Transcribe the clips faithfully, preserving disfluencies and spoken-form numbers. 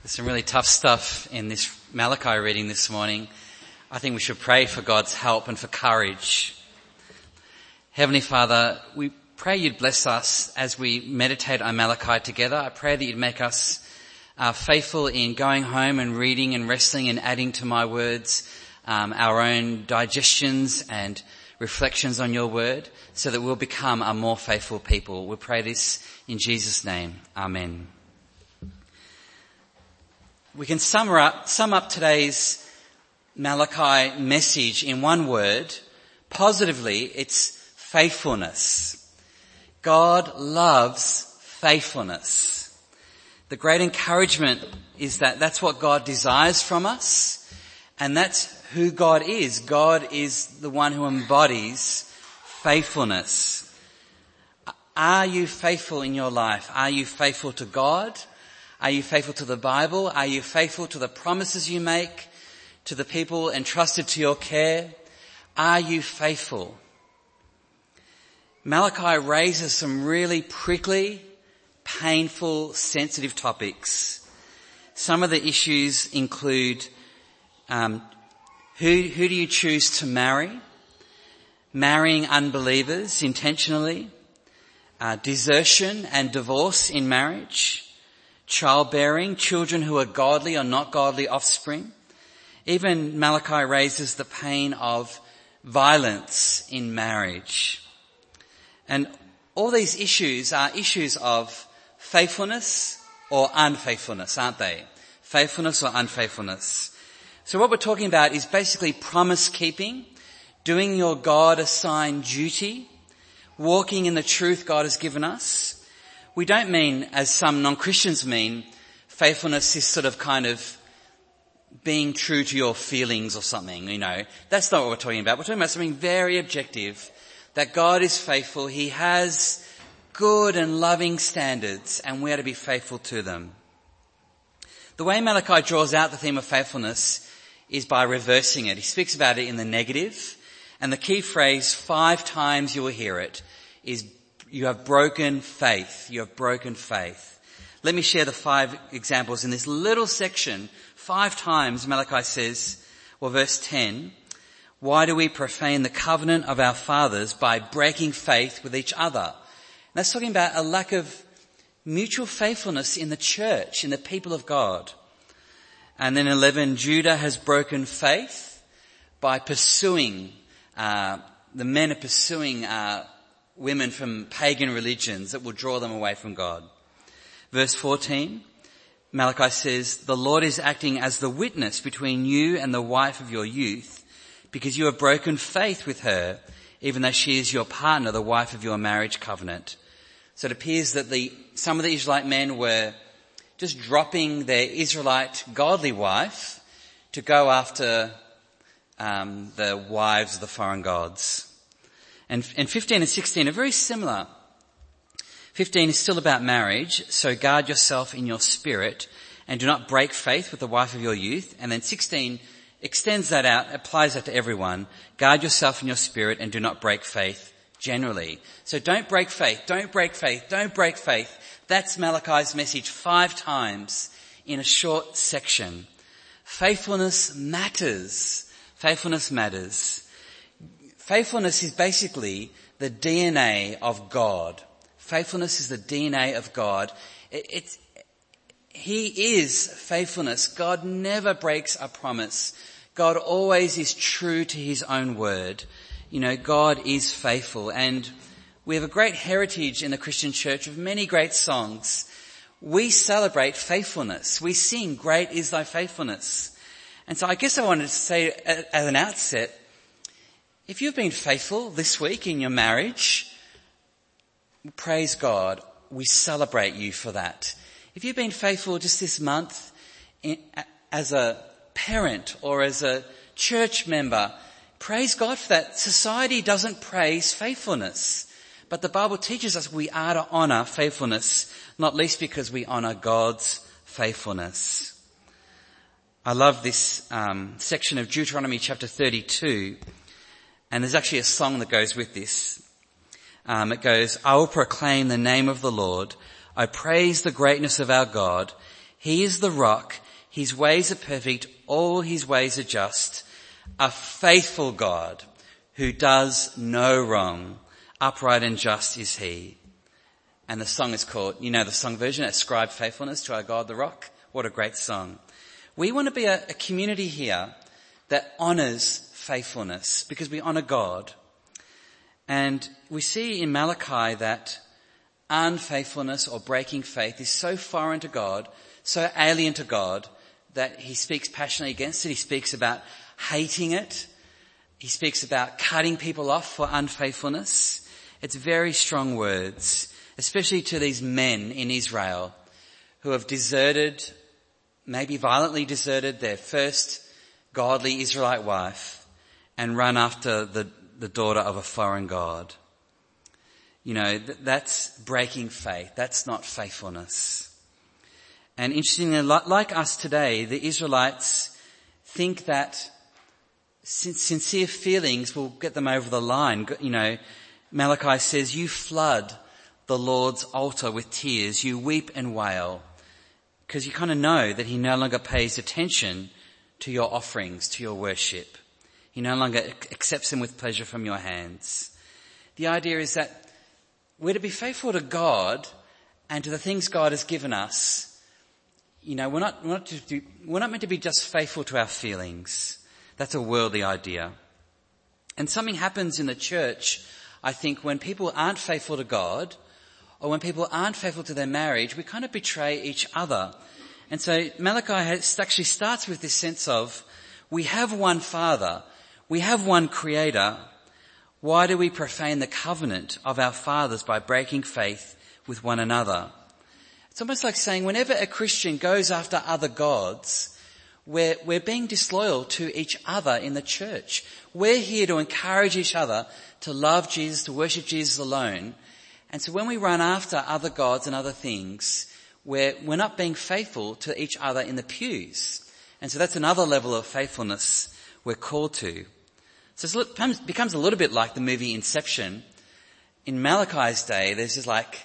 There's some really tough stuff in this Malachi reading this morning. I think we should pray for God's help and for courage. Heavenly Father, we pray you'd bless us as we meditate on Malachi together. I pray that you'd make us uh, faithful in going home and reading and wrestling and adding to my words um, our own digestions and reflections on your word so that we'll become a more faithful people. We pray this in Jesus' name. Amen. We can sum up, sum up today's Malachi message in one word. Positively, it's faithfulness. God loves faithfulness. The great encouragement is that that's what God desires from us, and that's who God is. God is the one who embodies faithfulness. Are you faithful in your life? Are you faithful to God? Are you faithful to the Bible? Are you faithful to the promises you make, to the people entrusted to your care? Are you faithful? Malachi raises some really prickly, painful, sensitive topics. Some of the issues include um, who, who do you choose to marry? Marrying unbelievers intentionally, uh, desertion and divorce in marriage, childbearing, children who are godly or not godly offspring. Even Malachi raises the pain of violence in marriage. And all these issues are issues of faithfulness or unfaithfulness, aren't they? Faithfulness or unfaithfulness. So what we're talking about is basically promise keeping, doing your God-assigned duty, walking in the truth God has given us. We don't mean, as some non-Christians mean, faithfulness is sort of kind of being true to your feelings or something, you know. That's not what we're talking about. We're talking about something very objective, that God is faithful. He has good and loving standards, and we are to be faithful to them. The way Malachi draws out the theme of faithfulness is by reversing it. He speaks about it in the negative, and the key phrase, five times you will hear it, is you have broken faith. You have broken faith. Let me share the five examples in this little section. Five times Malachi says, well, verse ten, why do we profane the covenant of our fathers by breaking faith with each other? And that's talking about a lack of mutual faithfulness in the church, in the people of God. And then eleven, Judah has broken faith by pursuing, uh, the men are pursuing, uh, women from pagan religions that will draw them away from God. Verse fourteen, Malachi says, the Lord is acting as the witness between you and the wife of your youth, because you have broken faith with her, even though she is your partner, the wife of your marriage covenant. So it appears that the some of the Israelite men were just dropping their Israelite godly wife to go after um, the wives of the foreign gods. And, and fifteen and sixteen are very similar. fifteen is still about marriage, so guard yourself in your spirit and do not break faith with the wife of your youth. And then sixteen extends that out, applies that to everyone. Guard yourself in your spirit and do not break faith generally. So don't break faith, don't break faith, don't break faith. That's Malachi's message five times in a short section. Faithfulness matters. Faithfulness matters. Faithfulness is basically the D N A of God. Faithfulness is the D N A of God. It, it's, he is faithfulness. God never breaks a promise. God always is true to his own word. You know, God is faithful. And we have a great heritage in the Christian church of many great songs. We celebrate faithfulness. We sing, great is thy faithfulness. And so I guess I wanted to say at, at an outset, if you've been faithful this week in your marriage, praise God. We celebrate you for that. If you've been faithful just this month in, as a parent or as a church member, praise God for that. Society doesn't praise faithfulness, but the Bible teaches us we are to honour faithfulness, not least because we honour God's faithfulness. I love this um, section of Deuteronomy chapter thirty-two. And there's actually a song that goes with this. Um, it goes, I will proclaim the name of the Lord. I praise the greatness of our God. He is the rock. His ways are perfect. All his ways are just. A faithful God who does no wrong. Upright and just is he. And the song is called, you know the song version, Ascribe Faithfulness to Our God the Rock. What a great song. We want to be a, a community here that honours faithfulness because we honour God. And we see in Malachi that unfaithfulness or breaking faith is so foreign to God, so alien to God, that he speaks passionately against it. He speaks about hating it. He speaks about cutting people off for unfaithfulness. It's very strong words, especially to these men in Israel who have deserted, maybe violently deserted their first godly Israelite wife and run after the, the daughter of a foreign god. You know, th- that's breaking faith. That's not faithfulness. And interestingly, like us today, the Israelites think that sincere feelings will get them over the line. You know, Malachi says, you flood the Lord's altar with tears. You weep and wail because you kind of know that he no longer pays attention to your offerings, to your worship. He no longer accepts them with pleasure from your hands. The idea is that we're to be faithful to God and to the things God has given us. You know, we're not, we're not, to do, we're not meant to be just faithful to our feelings. That's a worldly idea. And something happens in the church, I think, when people aren't faithful to God or when people aren't faithful to their marriage, we kind of betray each other. And so Malachi has, actually starts with this sense of, we have one Father, we have one Creator. Why do we profane the covenant of our fathers by breaking faith with one another? It's almost like saying whenever a Christian goes after other gods, we're, we're being disloyal to each other in the church. We're here to encourage each other to love Jesus, to worship Jesus alone. And so when we run after other gods and other things, we're, we're not being faithful to each other in the pews. And so that's another level of faithfulness we're called to. So it becomes a little bit like the movie Inception. In Malachi's day, there's just like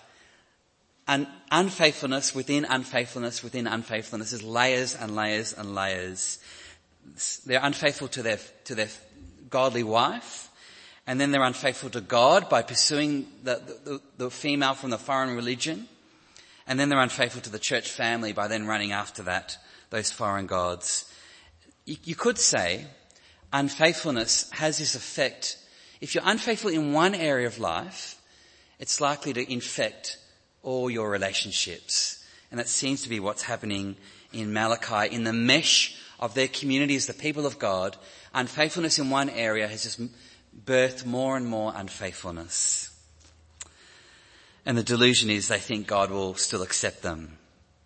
un- unfaithfulness within unfaithfulness within unfaithfulness. There's layers and layers and layers. They're unfaithful to their, to their godly wife. And then they're unfaithful to God by pursuing the, the, the female from the foreign religion. And then they're unfaithful to the church family by then running after that, those foreign gods. You, you could say unfaithfulness has this effect. If you're unfaithful in one area of life, it's likely to infect all your relationships. And that seems to be what's happening in Malachi. In the mesh of their community as the people of God, unfaithfulness in one area has just birthed more and more unfaithfulness. And the delusion is they think God will still accept them.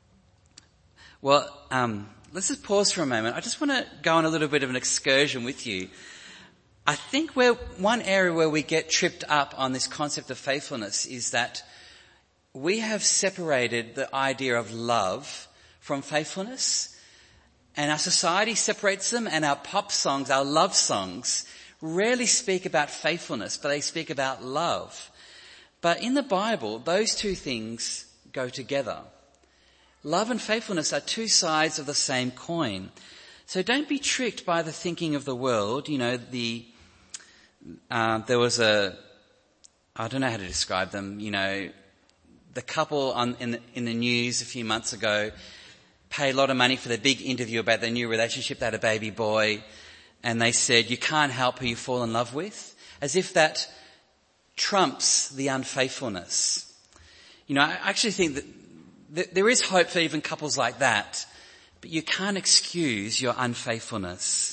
Well, um, let's just pause for a moment. I just want to go on a little bit of an excursion with you. I think where one area where we get tripped up on this concept of faithfulness is that we have separated the idea of love from faithfulness, and our society separates them, and our pop songs, our love songs, rarely speak about faithfulness, but they speak about love. But in the Bible, those two things go together. Love and faithfulness are two sides of the same coin. So don't be tricked by the thinking of the world. You know, the uh, there was a, I don't know how to describe them, you know, the couple on, in, the, in the news a few months ago paid a lot of money for their big interview about their new relationship. They had a baby boy, and they said, you can't help who you fall in love with, as if that trumps the unfaithfulness. You know, I actually think that th- there is hope for even couples like that, but you can't excuse your unfaithfulness.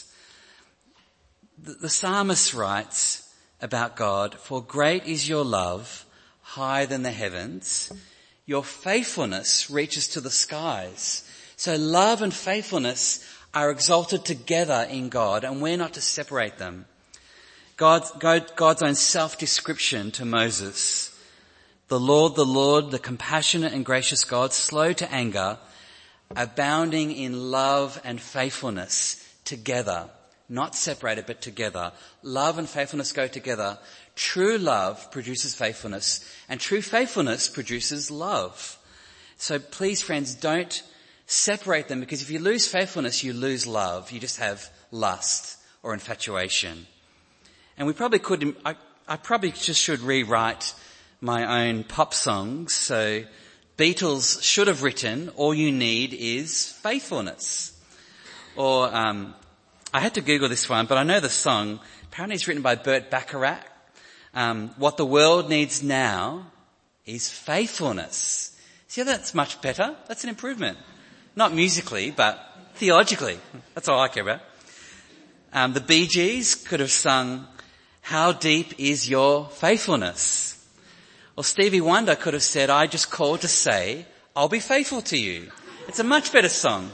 The, the psalmist writes about God, for great is your love, higher than the heavens. Your faithfulness reaches to the skies. So love and faithfulness are exalted together in God, and we're not to separate them. God, God, God's own self-description to Moses. The Lord, the Lord, the compassionate and gracious God, slow to anger, abounding in love and faithfulness together, not separated but together. Love and faithfulness go together. True love produces faithfulness, and true faithfulness produces love. So please, friends, don't separate them, because if you lose faithfulness, you lose love. You just have lust or infatuation. And we probably could, I, I probably just should rewrite my own pop songs. So Beatles should have written, all you need is faithfulness. Or, um, I had to Google this one, but I know the song. Apparently it's written by Burt Bacharach. Um, what the world needs now is faithfulness. See how that's much better? That's an improvement. Not musically, but theologically. That's all I care about. Um, the Bee Gees could have sung, how deep is your faithfulness? Or Stevie Wonder could have said, I just called to say, I'll be faithful to you. It's a much better song.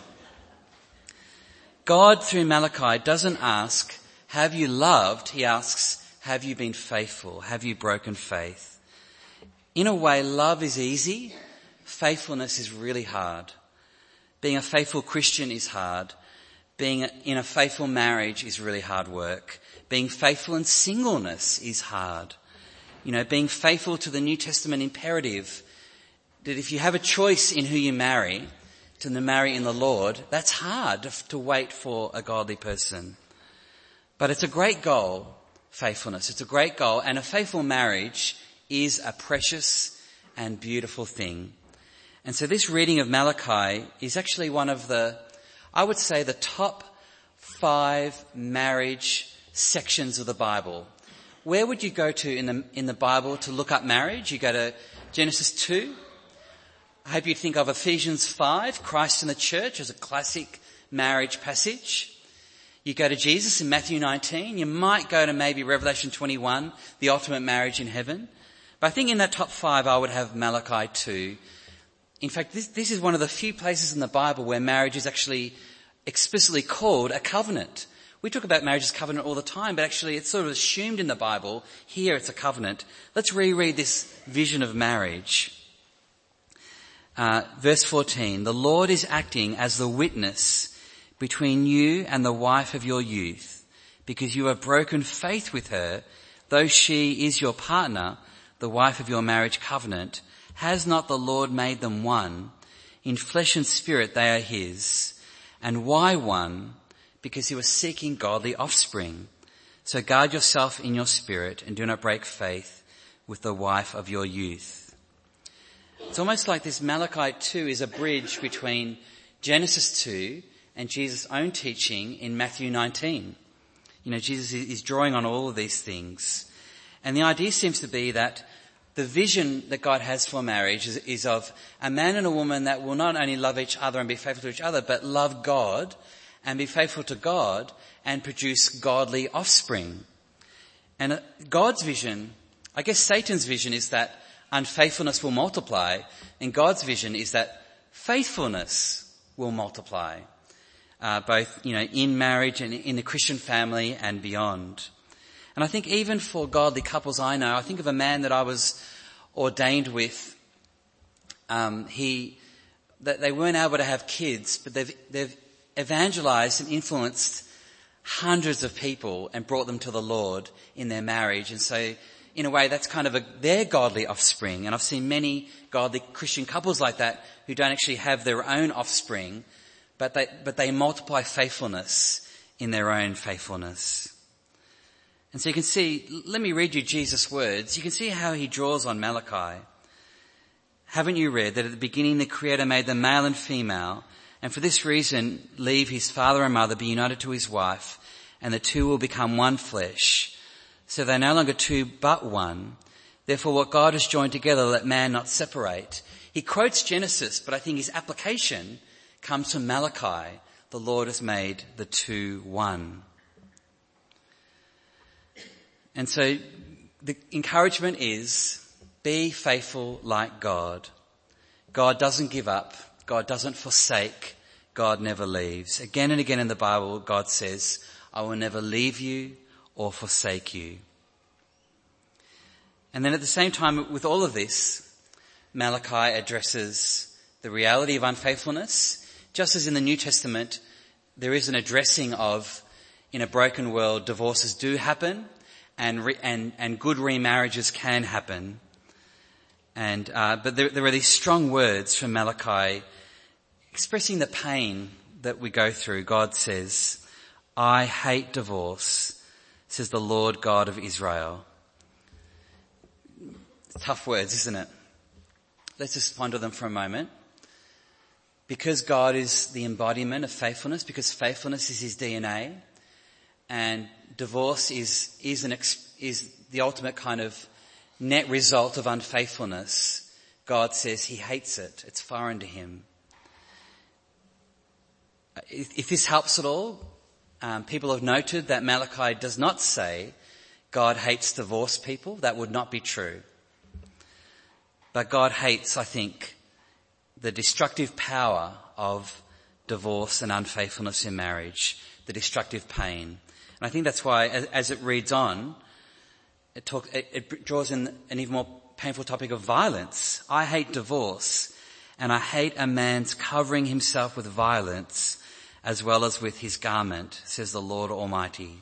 God, through Malachi, doesn't ask, have you loved? He asks, have you been faithful? Have you broken faith? In a way, love is easy. Faithfulness is really hard. Being a faithful Christian is hard. Being in a faithful marriage is really hard work. Being faithful in singleness is hard. You know, being faithful to the New Testament imperative that if you have a choice in who you marry, to marry in the Lord, that's hard to wait for a godly person. But it's a great goal, faithfulness. It's a great goal, and a faithful marriage is a precious and beautiful thing. And so this reading of Malachi is actually one of the, I would say, the top five marriage sections of the Bible. Where would you go to in the in the Bible to look up marriage? You go to Genesis two. I hope you think of Ephesians five, Christ and the church, as a classic marriage passage. You go to Jesus in Matthew nineteen. You might go to maybe Revelation twenty-one, the ultimate marriage in heaven. But I think in that top five I would have Malachi two. In fact, this, this is one of the few places in the Bible where marriage is actually explicitly called a covenant. We talk about marriage as covenant all the time, but actually it's sort of assumed in the Bible. Here it's a covenant. Let's reread this vision of marriage. Uh, verse fourteen, the Lord is acting as the witness between you and the wife of your youth, because you have broken faith with her, though she is your partner, the wife of your marriage covenant. Has not the Lord made them one? In flesh and spirit they are his. And why one? Because he was seeking godly offspring. So guard yourself in your spirit and do not break faith with the wife of your youth. It's almost like this Malachi two is a bridge between Genesis two and Jesus' own teaching in Matthew nineteen. You know, Jesus is drawing on all of these things. And the idea seems to be that the vision that God has for marriage is, is of a man and a woman that will not only love each other and be faithful to each other, but love God and be faithful to God and produce godly offspring. And God's vision, I guess Satan's vision, is that unfaithfulness will multiply, and God's vision is that faithfulness will multiply, uh, both, you know, in marriage and in the Christian family and beyond. And I think even for godly couples I know, I think of a man that I was ordained with. Um, he, that they weren't able to have kids, but they've, they've evangelized and influenced hundreds of people and brought them to the Lord in their marriage. And so, in a way, that's kind of a, their godly offspring. And I've seen many godly Christian couples like that who don't actually have their own offspring, but they, but they multiply faithfulness in their own faithfulness. And so you can see, let me read you Jesus' words. You can see how he draws on Malachi. Haven't you read that at the beginning the Creator made them male and female, and for this reason leave his father and mother, be united to his wife, and the two will become one flesh. So they're no longer two but one. Therefore what God has joined together, let man not separate. He quotes Genesis, but I think his application comes from Malachi. The Lord has made the two one. And so the encouragement is, be faithful like God. God doesn't give up. God doesn't forsake. God never leaves. Again and again in the Bible, God says, I will never leave you or forsake you. And then at the same time, with all of this, Malachi addresses the reality of unfaithfulness. Just as in the New Testament, there is an addressing of, in a broken world, divorces do happen. And, re, and and good remarriages can happen, and uh, but there, there are these strong words from Malachi expressing the pain that we go through, God says, I hate divorce, says the Lord God of Israel. Tough words, isn't it? Let's just ponder them for a moment. Because God is the embodiment of faithfulness, because faithfulness is his D N A, and divorce is, is, an, is the ultimate kind of net result of unfaithfulness, God says he hates it. It's foreign to him. If, if this helps at all, um, people have noted that Malachi does not say God hates divorced people. That would not be true. But God hates, I think, the destructive power of divorce and unfaithfulness in marriage, the destructive pain. And I think that's why, as, as it reads on, it, talk, it, it draws in an even more painful topic of violence. I hate divorce, and I hate a man's covering himself with violence as well as with his garment, says the Lord Almighty.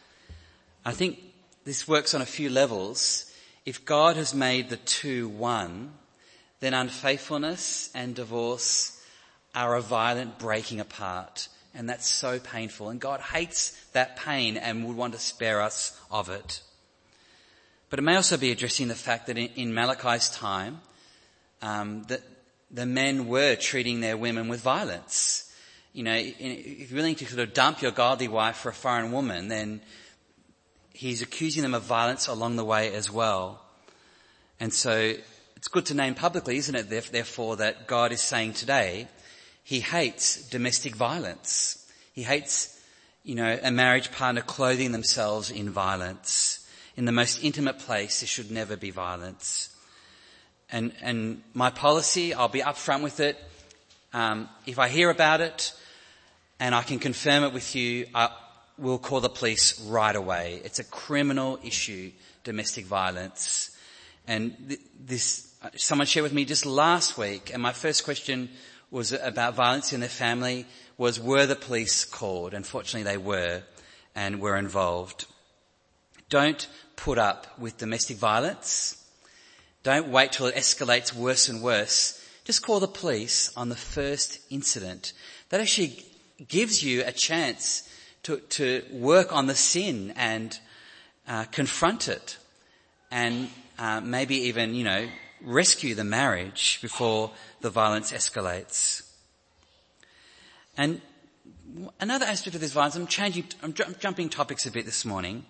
I think this works on a few levels. If God has made the two one, then unfaithfulness and divorce are a violent breaking apart. And that's so painful. And God hates that pain and would want to spare us of it. But it may also be addressing the fact that in, in Malachi's time, um, that the men were treating their women with violence. You know, if you're willing to sort of dump your godly wife for a foreign woman, then he's accusing them of violence along the way as well. And so it's good to name publicly, isn't it, therefore, that God is saying today he hates domestic violence. He hates, you know, a marriage partner clothing themselves in violence. In the most intimate place, there should never be violence. And, and my policy, I'll be upfront with it. Um, if I hear about it and I can confirm it with you, I will call the police right away. It's a criminal issue, domestic violence. And th- this, someone shared with me just last week, and my first question was about violence in their family, was were the police called? Unfortunately they were, and were involved. Don't put up with domestic violence. Don't wait till it escalates worse and worse. Just call the police on the first incident. That actually gives you a chance to, to work on the sin and uh, confront it, and uh, maybe even, you know, rescue the marriage before the violence escalates. And another aspect of this violence, I'm changing, I'm j- jumping topics a bit this morning.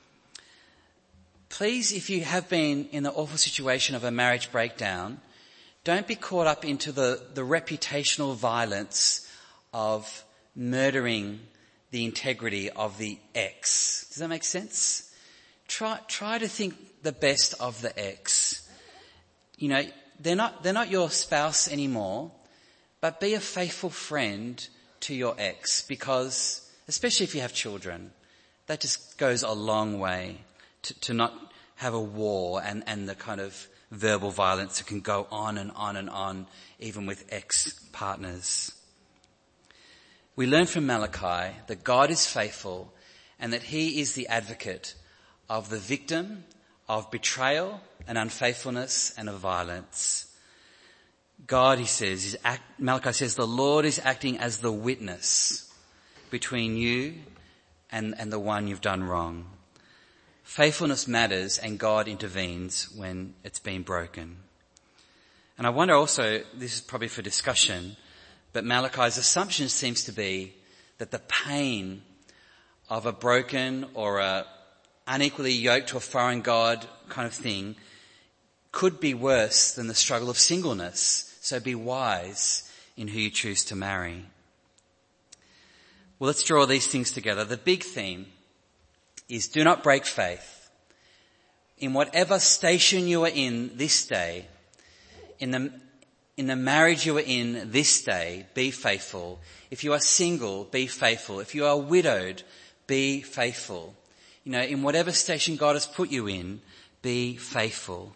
Please, if you have been in the awful situation of a marriage breakdown, don't be caught up into the, the reputational violence of murdering the integrity of the ex. Does that make sense? Try, try to think the best of the ex. You know, they're not, they're not your spouse anymore, but be a faithful friend to your ex, because, especially if you have children, that just goes a long way to, to not have a war and, and the kind of verbal violence that can go on and on and on, even with ex-partners. We learn from Malachi that God is faithful and that he is the advocate of the victim of betrayal and unfaithfulness and of violence. God, he says, is act, Malachi says, the Lord is acting as the witness between you and, and the one you've done wrong. Faithfulness matters, and God intervenes when it's been broken. And I wonder also, this is probably for discussion, but Malachi's assumption seems to be that the pain of a broken or a unequally yoked to a foreign god kind of thing could be worse than the struggle of singleness. So be wise in who you choose to marry. Well, let's draw these things together. The big theme is do not break faith. In whatever station you are in this day, in the in the marriage you are in this day, be faithful. If you are single, be faithful. If you are widowed, be faithful. You know, in whatever station God has put you in, be faithful.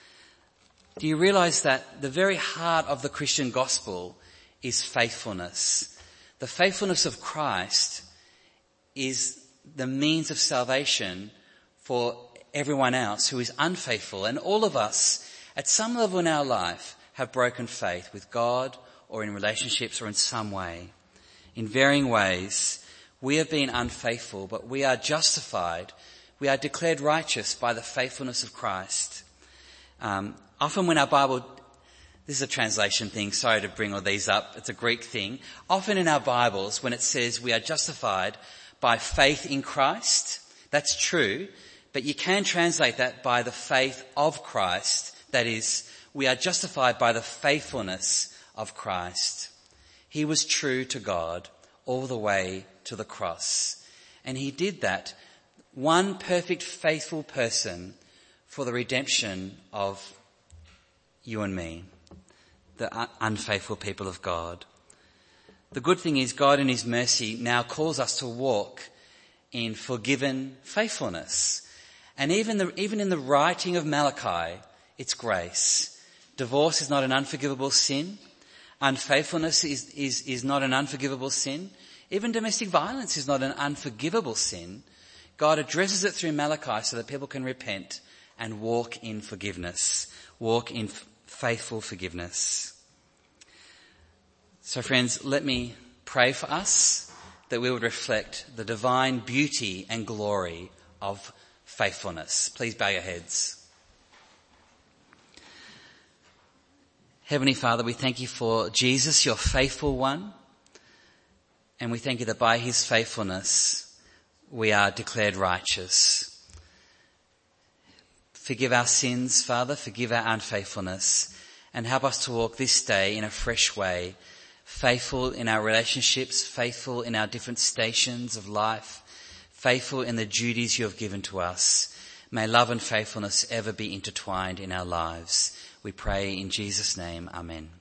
Do you realize that the very heart of the Christian gospel is faithfulness? The faithfulness of Christ is the means of salvation for everyone else who is unfaithful. And all of us, at some level in our life, have broken faith with God or in relationships or in some way. In varying ways, we have been unfaithful, but we are justified. We are declared righteous by the faithfulness of Christ. Um, often when our Bible, this is a translation thing, sorry to bring all these up, it's a Greek thing. Often in our Bibles, when it says we are justified by faith in Christ, that's true, but you can translate that by the faith of Christ. That is, we are justified by the faithfulness of Christ. He was true to God all the way to the cross. And he did that, one perfect, faithful person, for the redemption of you and me, the unfaithful people of God. The good thing is God in his mercy now calls us to walk in forgiven faithfulness. And even the, even in the writing of Malachi, it's grace. Divorce is not an unforgivable sin. Unfaithfulness is, is, is not an unforgivable sin. Even domestic violence is not an unforgivable sin. God addresses it through Malachi so that people can repent and walk in forgiveness, walk in f- faithful forgiveness. So friends, let me pray for us that we would reflect the divine beauty and glory of faithfulness. Please bow your heads. Heavenly Father, we thank you for Jesus, your faithful one. And we thank you that by his faithfulness, we are declared righteous. Forgive our sins, Father, forgive our unfaithfulness, and help us to walk this day in a fresh way, faithful in our relationships, faithful in our different stations of life, faithful in the duties you have given to us. May love and faithfulness ever be intertwined in our lives. We pray in Jesus' name, amen.